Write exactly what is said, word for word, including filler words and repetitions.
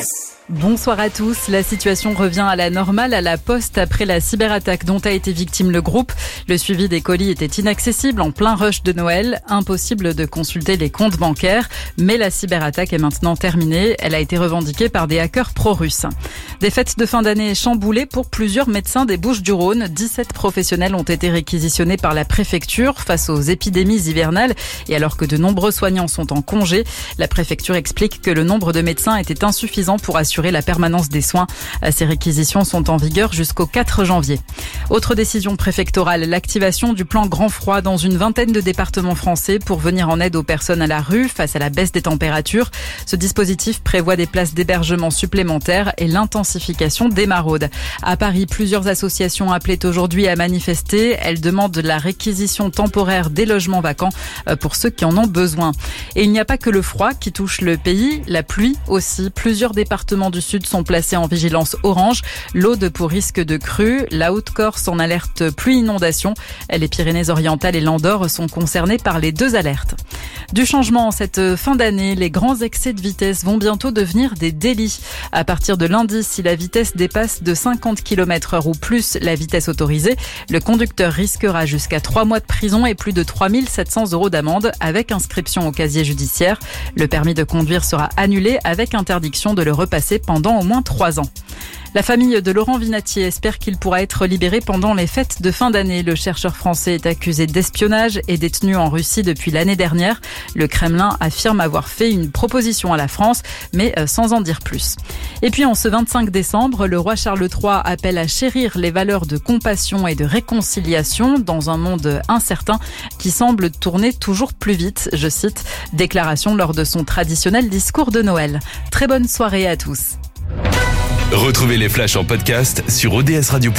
S. Bonsoir à tous. La situation revient à la normale à la Poste après la cyberattaque dont a été victime le groupe. Le suivi des colis était inaccessible en plein rush de Noël. Impossible de consulter les comptes bancaires. Mais la cyberattaque est maintenant terminée. Elle a été revendiquée par des hackers pro-russes. Des fêtes de fin d'année chamboulées pour plusieurs médecins des Bouches-du-Rhône. dix-sept professionnels ont été réquisitionnés par la préfecture face aux épidémies hivernales. Et alors que de nombreux soignants sont en congé, la préfecture explique que le nombre de médecins était insuffisant pour assurer la permanence des soins. Ces réquisitions sont en vigueur jusqu'au quatre janvier. Autre décision préfectorale, l'activation du plan grand froid dans une vingtaine de départements français pour venir en aide aux personnes à la rue face à la baisse des températures. Ce dispositif prévoit des places d'hébergement supplémentaires et l'intensification des maraudes. À Paris, plusieurs associations appelaient aujourd'hui à manifester. Elles demandent la réquisition temporaire des logements vacants pour ceux qui en ont besoin. Et il n'y a pas que le froid qui touche le pays, la pluie aussi. Plusieurs départements du Sud sont placés en vigilance orange. L'Aude pour risque de crue, la Haute-Corse en alerte pluie-inondation. Les Pyrénées-Orientales et l'Andorre sont concernés par les deux alertes. Du changement en cette fin d'année, les grands excès de vitesse vont bientôt devenir des délits. À partir de lundi, si la vitesse dépasse de cinquante kilomètres heure ou plus la vitesse autorisée, le conducteur risquera jusqu'à trois mois de prison et plus de trois mille sept cents euros d'amende avec inscription au casier judiciaire. Le permis de conduire sera annulé avec interdiction de le repasser pendant au moins trois ans. La famille de Laurent Vinatier espère qu'il pourra être libéré pendant les fêtes de fin d'année. Le chercheur français est accusé d'espionnage et détenu en Russie depuis l'année dernière. Le Kremlin affirme avoir fait une proposition à la France, mais sans en dire plus. Et puis en ce vingt-cinq décembre, le roi Charles trois appelle à chérir les valeurs de compassion et de réconciliation dans un monde incertain qui semble tourner toujours plus vite, je cite, déclaration lors de son traditionnel discours de Noël. Très bonne soirée à tous. Retrouvez les flashs en podcast sur o d s radio point com.